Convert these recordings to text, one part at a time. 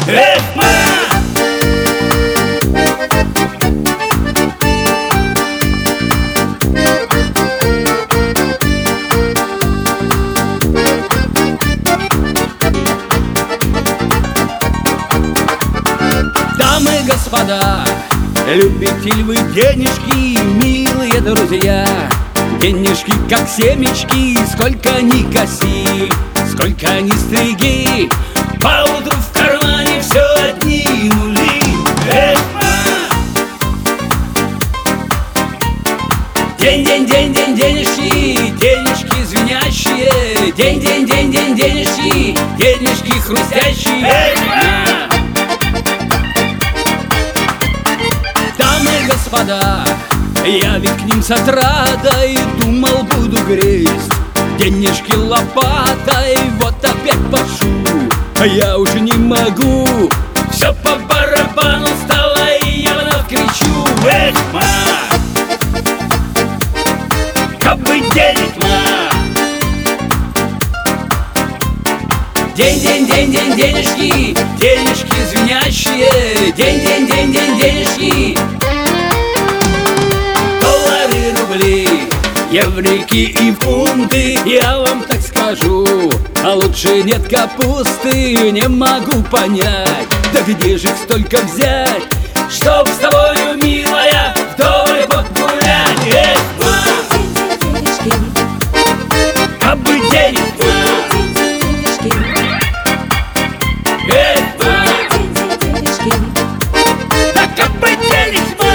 Эх, ма! Дамы, господа, любите ли вы денежки, милые друзья? Денежки, как семечки, сколько ни коси, сколько ни стриги, поутру в кармане все одни нули. Эх, день, день, день, день, денежки, денежки звенящие, день, день, день, день, денежки, денежки хрустящие. Эх, господа, я ведь к ним с отрадой думал, буду грызть денежки лопатой, вот опять пошу, а я уже не могу. Все по барабану стало, и я вновь кричу: эх, ма! Кабы денег, ма! День, день, день, день, денежки, денежки звенящие, день, день, день, день, денежки. Еврейки и фунты, я вам так скажу, а лучше нет капусты, не могу понять, да где же их столько взять, чтоб с тобою, милая, вдоволь погулять. Эх, ма! Кабы денег, ма! Эх, ма! Да кабы денег, ма!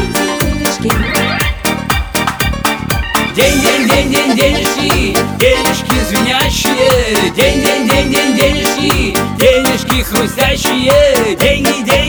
День, день, день, день, денежки, денежки звенящие, день, день, день, день, денежки, денежки хрустящие, деньги, деньги.